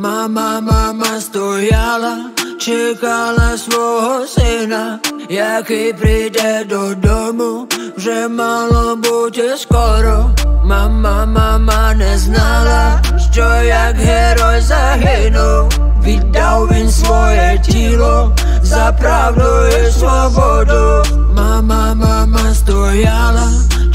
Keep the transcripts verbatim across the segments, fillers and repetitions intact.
Мама, мама стояла, чекала свого сина, який прийде додому, вже мало бути скоро. Мама, мама не знала, що як герой загинув, віддав він своє тіло за правду і свободу. Мама, мама стояла,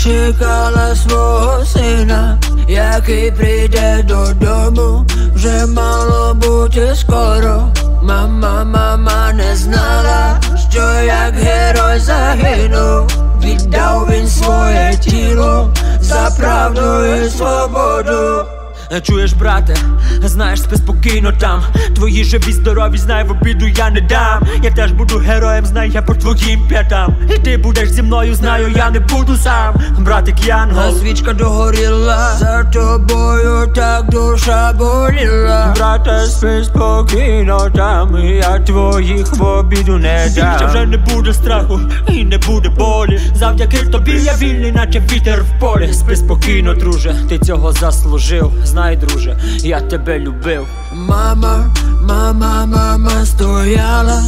чекала свого сина, який прийде додому, вже мало бути скоро. Мама, мама не знала, що як герой загинув, віддав він своє тіло за правду і свободу. Чуєш, брате, знаєш, спи спокійно там. Твої живі здорові, знай, в обіду я не дам. Я теж буду героєм, знай, я по твоїм п'ятам. І ти будеш зі мною, знаю, я не буду сам. Братик Янгол, а свічка догоріла, за тобою так душа боліла. Брате, спи спокійно там, я твоїх в обіду не дам. Ще вже не буде страху і не буде болі. Завдяки тобі я вільний, наче вітер в полі. Спи спокійно, друже, ти цього заслужив. Знай, друже, я тебе любив. Мама, мама, мама стояла,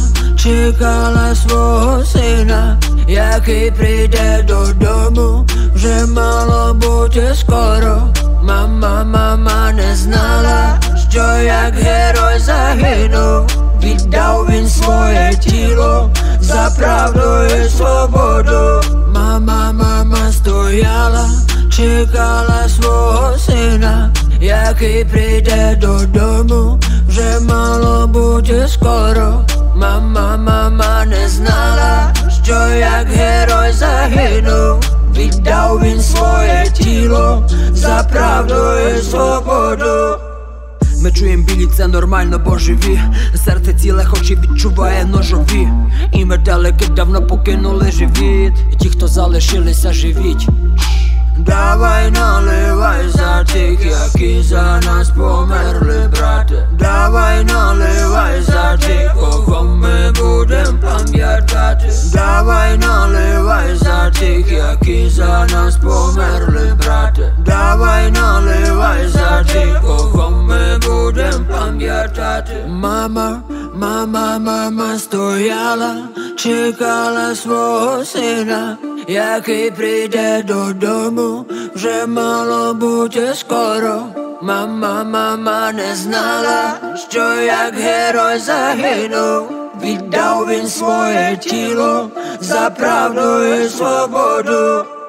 чекала свого сина, який прийде додому, вже мало бути скоро. Мама, мама не знала, що як герой загинув, віддав він своє тіло за правду і свободу. Мама, мама стояла, чекала свого сина, який прийде додому, вже мало бути скоро. Мама, мама не знала, що як герой загинув, віддав він своє тіло за правду і свободу. Ми чуєм білі, це нормально, бо живі. Серце ціле, хоч і відчуває ножові. І метелики давно покинули живіт. І ті, хто залишилися, живіть. Давай наливай за тих, які за нас померли, брате. Давай наливай за тих, кого ми будем пам'ятати. Давай наливай за тих, які за нас померли, брате. Давай наливай за тих, кого ми будем пам'ятати. Мама, мама, мама стояла, чекала свого сина, який прийде додому, вже мало бути скоро. Мама, мама не знала, що як герой загинув, віддав він своє тіло за правду і свободу.